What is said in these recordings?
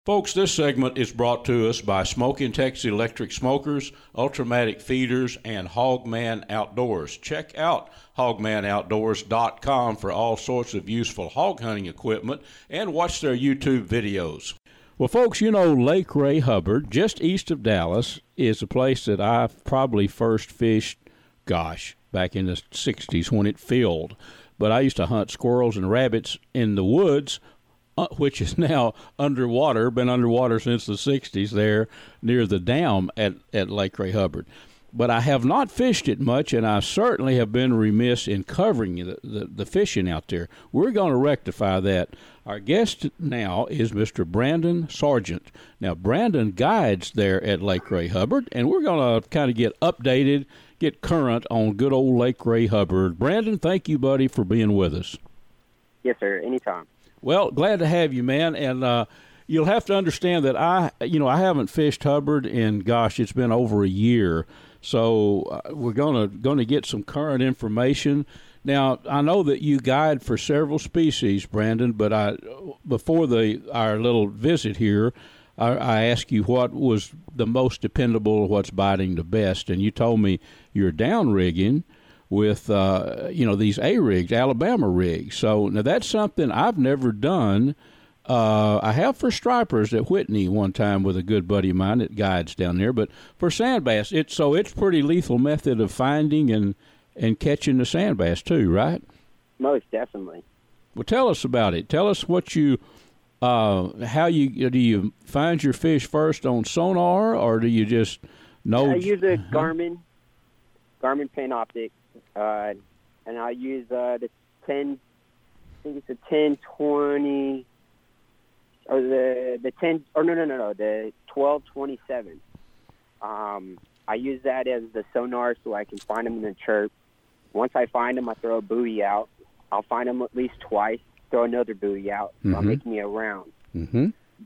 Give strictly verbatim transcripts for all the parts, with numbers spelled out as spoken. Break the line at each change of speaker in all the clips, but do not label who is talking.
Folks, this segment is brought to us by Smoking Texas Electric Smokers, Ultramatic Feeders, and Hogman Outdoors. Check out hogman outdoors dot com for all sorts of useful hog hunting equipment and watch their YouTube videos. Well, folks, you know Lake Ray Hubbard, just east of Dallas, is a place that I probably first fished, gosh, back in the sixties when it filled. But I used to hunt squirrels and rabbits in the woods, Uh, which is now underwater, been underwater since the sixties there near the dam at, at Lake Ray Hubbard. But I have not fished it much, and I certainly have been remiss in covering the, the, the fishing out there. We're going to rectify that. Our guest now is Mister Brandon Sargent. Now, Brandon guides there at Lake Ray Hubbard, and we're going to kind of get updated, get current on good old Lake Ray Hubbard. Brandon, thank you, buddy, for being with us.
Yes, sir. Anytime.
Well, glad to have you, man, and uh, you'll have to understand that I, you know, I haven't fished Hubbard in, gosh, it's been over a year, so uh, we're gonna gonna get some current information. Now, I know that you guide for several species, Brandon, but I, before the our little visit here, I, I asked you what was the most dependable, what's biting the best, and you told me you're down rigging with, uh, you know, these A-rigs, Alabama rigs. So now that's something I've never done. Uh, I have for stripers at Whitney one time with a good buddy of mine that guides down there. But for sand bass, it's, so it's pretty lethal method of finding and, and catching the sand bass too, right?
Most definitely.
Well, tell us about it. Tell us what you, uh, how you, do you find your fish first on sonar, or do you just know?
I use a Garmin, Garmin Panoptic. Uh, and I use uh, the ten, I think it's a ten twenty, or the the ten, or no, no, no, no, the twelve twenty-seven. Um, I use that as the sonar so I can find them in the chirp. Once I find them, I throw a buoy out. I'll find them at least twice, throw another buoy out. So
mm-hmm.
I'm making me a round.
Mm-hmm.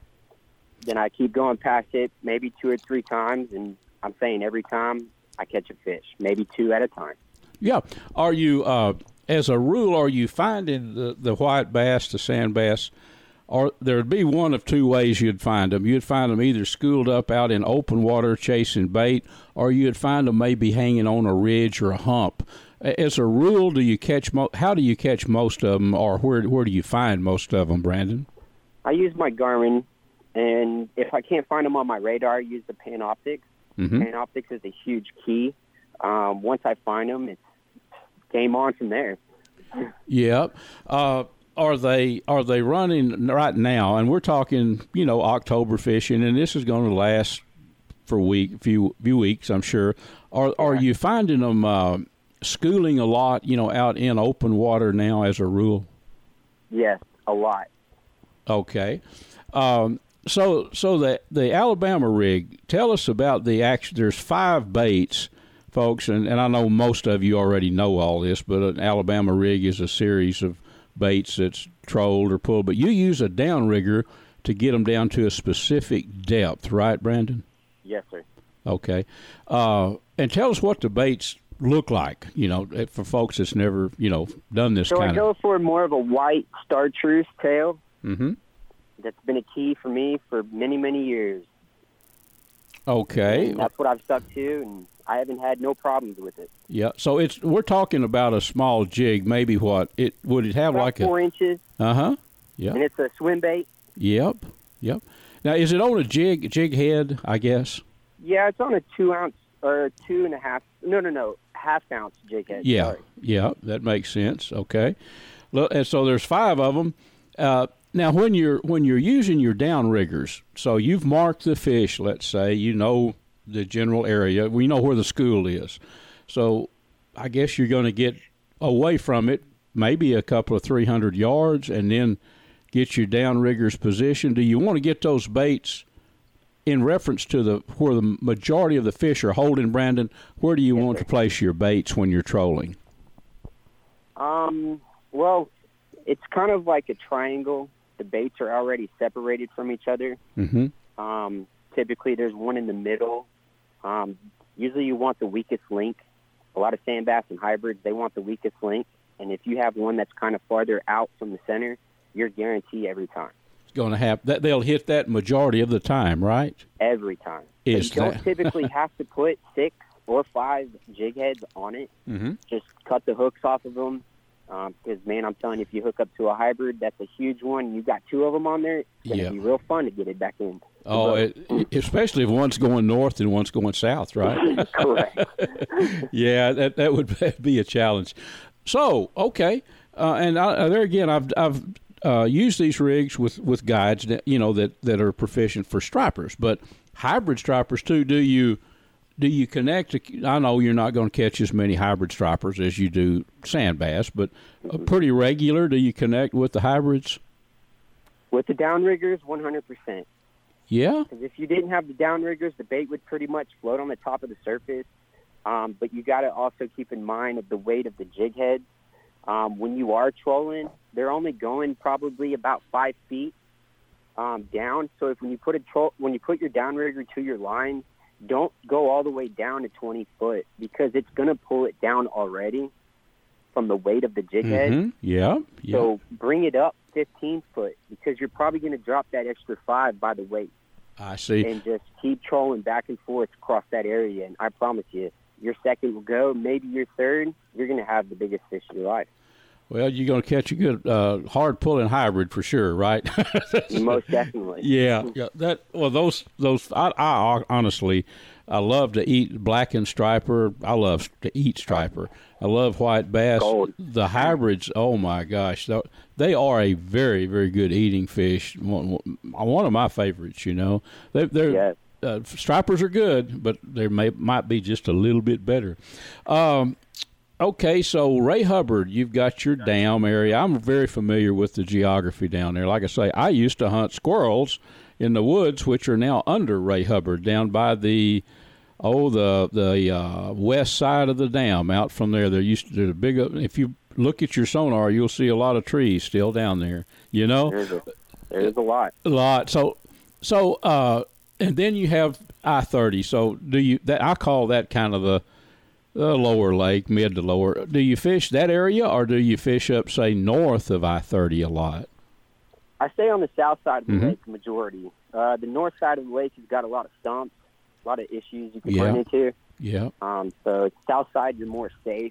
Then I keep going past it maybe two or three times, and I'm saying every time I catch a fish, maybe two at a time.
Yeah. Are you, uh, as a rule, are you finding the, the white bass, the sand bass, or there'd be one of two ways you'd find them. You'd find them either schooled up out in open water chasing bait, or you'd find them maybe hanging on a ridge or a hump. As a rule, do you catch mo- how do you catch most of them, or where where do you find most of them, Brandon?
I use my Garmin, and if I can't find them on my radar, I use the Panoptics.
Mm-hmm.
Panoptics is a huge key. Um, once I find them, it's game on from there.
Yeah. Uh, are they are they running right now? And we're talking, you know, October fishing, and this is going to last for a week, few few weeks, I'm sure. Are are you finding them uh, schooling a lot, you know, out in open water now as a rule?
Yes, a lot.
Okay. Um, so so the the Alabama rig. Tell us about the action. There's five baits, folks, and, and I know most of you already know all this, but an Alabama rig is a series of baits that's trolled or pulled. But you use a downrigger to get them down to a specific depth, right, Brandon?
Yes, sir.
Okay. Uh, and tell us what the baits look like, you know, for folks that's never, you know, done this
so
kind of.
So I go for more of a white chartreuse tail.
Mm-hmm.
That's been a key for me for many, many years.
Okay.
And that's what I've stuck to, and I haven't had no problems with it.
Yeah, so it's we're talking about a small jig, maybe what it would it have
about
like
four
a
inches.
Uh huh. Yeah.
And it's a swim bait.
Yep. Yep. Now, is it on a jig jig head? I guess.
Yeah, it's on a two ounce or two and a half. No, no, no, half ounce jig head.
Yeah.
Sorry.
Yeah, that makes sense. Okay. Look, and so there's five of them. Uh, now, when you're when you're using your downriggers, so you've marked the fish. Let's say you know the general area. We know where the school is. So I guess you're going to get away from it, maybe a couple of three hundred yards, and then get your downriggers positioned. Do you want to get those baits in reference to the where the majority of the fish are holding, Brandon? Where do you
yes,
want
sir.
to place your baits when you're trolling?
Um. Well, it's kind of like a triangle. The baits are already separated from each other.
Mm-hmm.
Um, typically, there's one in the middle. Um, usually, you want the weakest link. A lot of sand bass and hybrids, they want the weakest link. And if you have one that's kind of farther out from the center, you're guaranteed every time.
going to happen. That they'll hit that majority of the time, right?
Every time.
Is
you don't
that-
typically have to put six or five jig heads on it.
Mm-hmm.
Just cut the hooks off of them. Because, um, man, I'm telling you, if you hook up to a hybrid, that's a huge one. You got two of them on there, it's going to
Yeah.
be real fun to get it back in.
Oh, it, especially if one's going north and one's going south, right?
Correct.
Yeah, that that would be a challenge. So, okay, uh, and I, there again, I've I've uh, used these rigs with, with guides, that, you know, that, that are proficient for stripers, but hybrid stripers too. Do you do you connect? I know you're not going to catch as many hybrid stripers as you do sand bass, but uh, pretty regular. Do you connect with the hybrids?
With the downriggers, one hundred percent.
Yeah.
Because if you didn't have the downriggers, the bait would pretty much float on the top of the surface. Um, but you got to also keep in mind of the weight of the jig heads. Um, when you are trolling, they're only going probably about five feet um, down. So if when you put a troll, when you put your downrigger to your line, don't go all the way down to twenty foot because it's going to pull it down already from the weight of the jig head.
Mm-hmm. Yeah. Yeah.
So bring it up fifteen foot because you're probably going to drop that extra five by the weight.
I see.
And just keep trolling back and forth across that area. And I promise you, your second will go, maybe your third, you're going to have the biggest fish of your life.
Well, you're going to catch a good uh, hard pulling hybrid for sure, right?
Most definitely.
Yeah, yeah. That well, those those I, I honestly, I love to eat blackened striper. I love to eat striper. I love white bass.
Gold.
The hybrids, oh my gosh, they are a very very good eating fish. One, one of my favorites. You know, they, they're.
Yes.
Uh, stripers are good, but they may might be just a little bit better. Um, okay, so Ray Hubbard, you've got your dam area. I'm very familiar with the geography down there. Like I say, I used to hunt squirrels in the woods, which are now under Ray Hubbard, down by the oh the the uh, west side of the dam. Out from there, there used to be a big. If you look at your sonar, you'll see a lot of trees still down there. You know,
There's a, there's a lot.
a lot. So so. Uh, And then you have I thirty. So do you? That I call that kind of the, the lower lake, mid to lower. Do you fish that area, or do you fish up, say, north of I thirty a lot?
I stay on the south side of the
Mm-hmm.
lake majority. Uh, the north side of the lake has got a lot of stumps, a lot of issues you can
Yeah.
run into.
Yeah.
Um, so south side, you're more safe.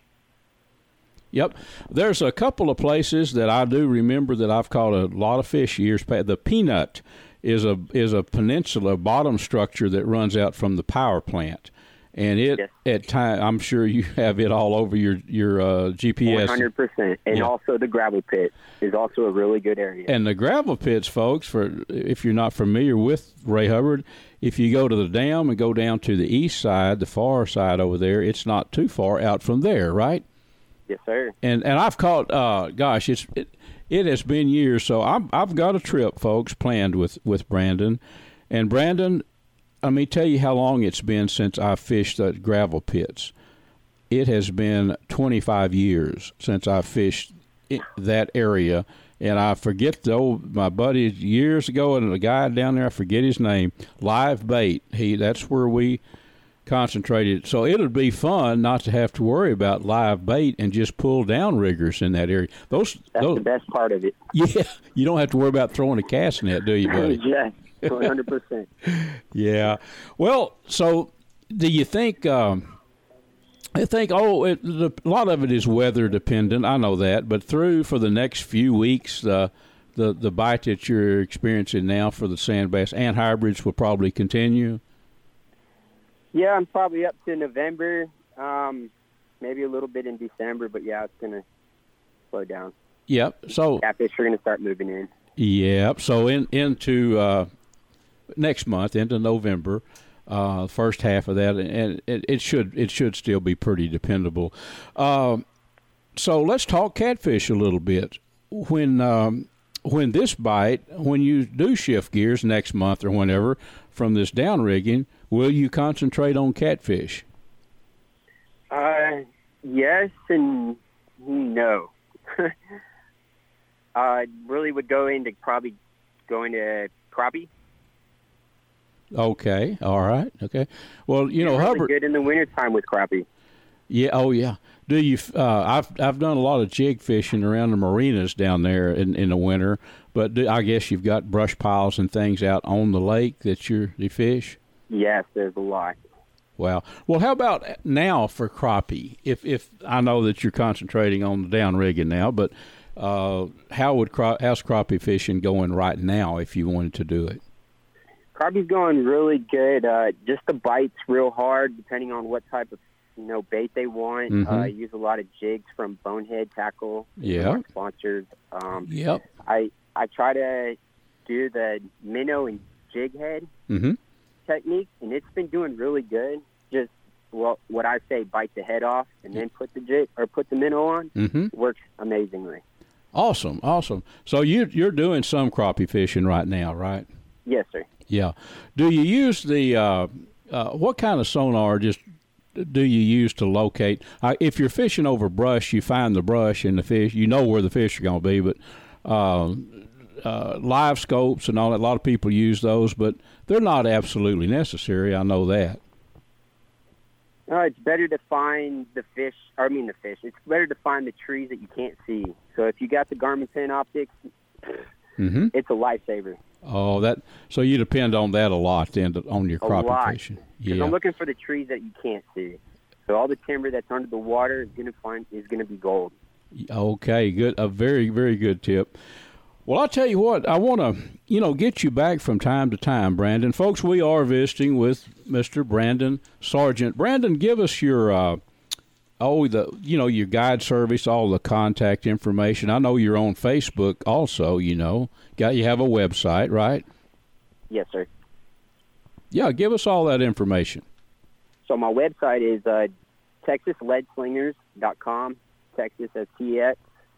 Yep. There's a couple of places that I do remember that I've caught a lot of fish years past. The Peanut is a is a peninsula bottom structure that runs out from the power plant, and it
Yes.
at time I'm sure you have it all over your your uh, G P S.
one hundred percent. And
Yeah.
also the gravel pit is also a really good area.
And the gravel pits, folks, for if you're not familiar with Ray Hubbard, if you go to the dam and go down to the east side, the far side over there, it's not too far out from there, right?
Yes, sir.
And and I've caught, uh, gosh, it's it, it has been years, so I'm, I've got a trip, folks, planned with, with Brandon. And Brandon, let me tell you how long it's been since I fished the gravel pits. It has been twenty-five years since I fished it, that area. And I forget the old, my buddy years ago, and the guy down there, I forget his name, Live Bait. He that's where we concentrated. So it would be fun not to have to worry about live bait and just pull down riggers in that area. Those,
That's
those
the best part of it.
yeah, you don't have to worry about throwing a cast net, do you, buddy?
Yes, one hundred percent.
Yeah. Well, so do you think? Um, I think oh, it, the, a lot of it is weather dependent. I know that, but through for the next few weeks, uh, the the bite that you're experiencing now for the sand bass and hybrids will probably continue.
Yeah, I'm probably up to November, um, maybe a little bit in December, but yeah, it's going to slow down.
Yep. So
Catfish are going to start moving in.
Yep. So in into uh, next month, into November, uh, first half of that, and it, it should it should still be pretty dependable. Um, so let's talk catfish a little bit. When um, when this bite, when you do shift gears next month or whenever from this down rigging, will you concentrate on catfish?
Uh, yes and no. I really would go into probably going to crappie.
Okay. All right. Okay. Well, you know,
Really
Hubbard.
good in the wintertime with crappie.
Yeah. Oh, yeah. Do you? Uh, I've I've done a lot of jig fishing around the marinas down there in, in the winter, But do, I guess you've got brush piles and things out on the lake that you're, you fish?
Yes, there's a lot.
Wow. Well, how about now for crappie? If if I know that you're concentrating on the down rigging now, but uh, how would cra- how's crappie fishing going right now if you wanted to do it?
Crappie's going really good. Uh, just the bites real hard, depending on what type of you know bait they want.
Mm-hmm.
Uh, I use a lot of jigs from Bonehead Tackle.
Yeah.
Sponsors. Um,
Yep.
I I try to do the minnow and jig head
Mm-hmm.
technique, and it's been doing really good. Just well, what I say, bite the head off and then put the jig or put the minnow on.
Mm-hmm.
Works amazingly.
Awesome, awesome. So you you're doing some crappie fishing right now, right?
Yes, sir.
Yeah. Do you use the uh, uh, what kind of sonar just do you use to locate? Uh, if you're fishing over brush, you find the brush and the fish. You know where the fish are going to be, but uh, uh, live scopes and all that. A lot of people use those, but they're not absolutely necessary. I know that.
No, it's better to find the fish, or I mean the fish. It's better to find the trees that you can't see. So if you got the Garmin Panoptix,
Mm-hmm.
it's a lifesaver.
Oh, that. So you depend on that a lot then to, on your
A
crappie
lot.
fishing.
Because
Yeah.
I'm looking for the trees that you can't see. So all the timber that's under the water is going to find is going to be gold.
Okay, good. A very, very good tip. Well, I'll tell you what, I want to, you know, get you back from time to time, Brandon. Folks, we are visiting with Mister Brandon Sargent. Brandon, give us your, uh, oh, the, you know, your guide service, all the contact information. I know you're on Facebook also, you know. Got you have a website, right?
Yes, sir.
Yeah, give us all that information.
So my website is uh, texas lead slingers dot com. Texas as T X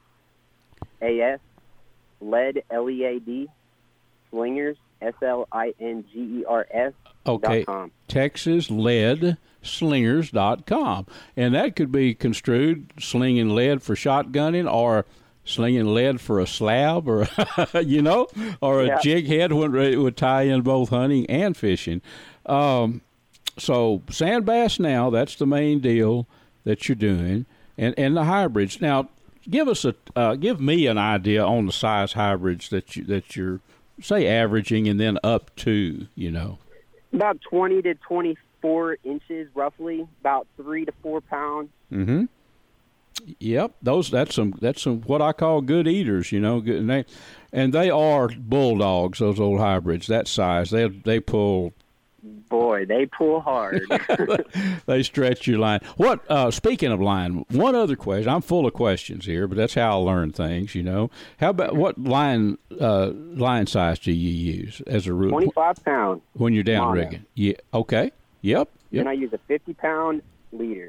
A S, lead, L E A D, slingers, S L I N G E R S,
Okay,
dot com.
texas lead slingers dot com. And that could be construed slinging lead for shotgunning or slinging lead for a slab or, you know, or a
Yeah.
jig head when it would tie in both hunting and fishing. Um, so sand bass now, that's the main deal that you're doing. And, and the hybrids. Now, give us a uh, give me an idea on the size hybrids that you that you're say averaging and then up to, you know.
About twenty to twenty-four inches, roughly. About three to four pounds.
Mm-hmm. Yep, those that's some that's some what I call good eaters, you know. Good, and they and they are bulldogs. Those old hybrids, that size, they they pull.
Boy, they pull hard.
They stretch your line. What? Uh, speaking of line, one other question. I'm full of questions here, but that's how I learn things. You know, how about what line uh, line size do you use as a rule?
twenty-five pounds.
When you're down
Mono.
rigging. Yeah. Okay. Yep. Yep.
And I use a fifty pound leader.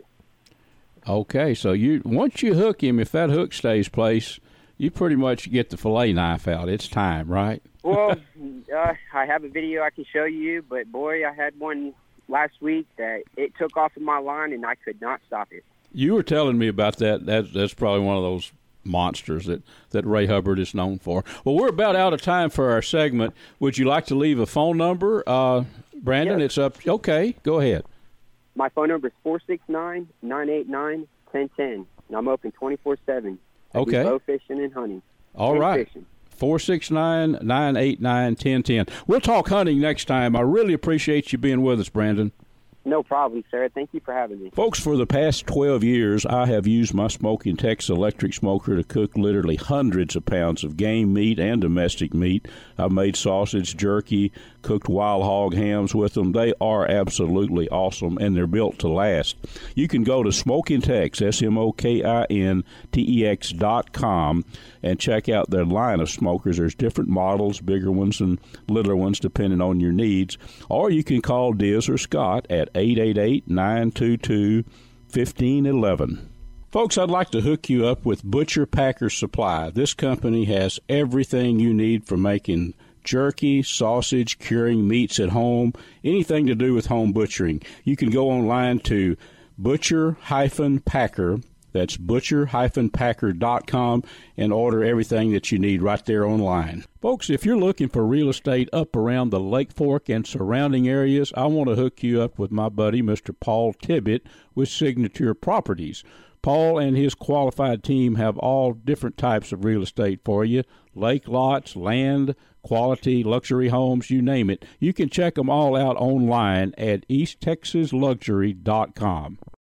Okay. So you once you hook him, if that hook stays place, you pretty much get the fillet knife out. It's time, right?
Well, uh, I have a video I can show you, but boy, I had one last week that it took off of my line and I could not stop it.
You were telling me about that. That's that's probably one of those monsters that, that Ray Hubbard is known for. Well, we're about out of time for our segment. Would you like to leave a phone number, uh, Brandon?
Yes.
It's up. Okay, go ahead.
My phone number is four six nine, nine eight nine, one zero one zero, and I'm open twenty-four seven. I
Okay.
do bow fishing and hunting.
All
and
right.
Fishing.
four six nine, nine eight nine, one zero one zero. We'll talk hunting next time. I really appreciate you being with us, Brandon.
No problem, sir. Thank you for having me.
Folks, for the past twelve years, I have used my Smoking Texas electric smoker to cook literally hundreds of pounds of game meat and domestic meat. I've made sausage, jerky, cooked wild hog hams with them. They are absolutely awesome, and they're built to last. You can go to Smoking Tex, S M O K I N T E X dot com, and check out their line of smokers. There's different models, bigger ones and littler ones, depending on your needs. Or you can call Diz or Scott at eight eight eight, nine two two, one five one one. Folks, I'd like to hook you up with Butcher Packer Supply. This company has everything you need for making jerky, sausage, curing meats at home, anything to do with home butchering. You can go online to Butcher Packer. That's butcher packer dot com and order everything that you need right there online. Folks, if you're looking for real estate up around the Lake Fork and surrounding areas, I want to hook you up with my buddy, Mister Paul Tibbett, with Signature Properties. Paul and his qualified team have all different types of real estate for you. Lake lots, land, quality, luxury homes, you name it. You can check them all out online at east texas luxury dot com.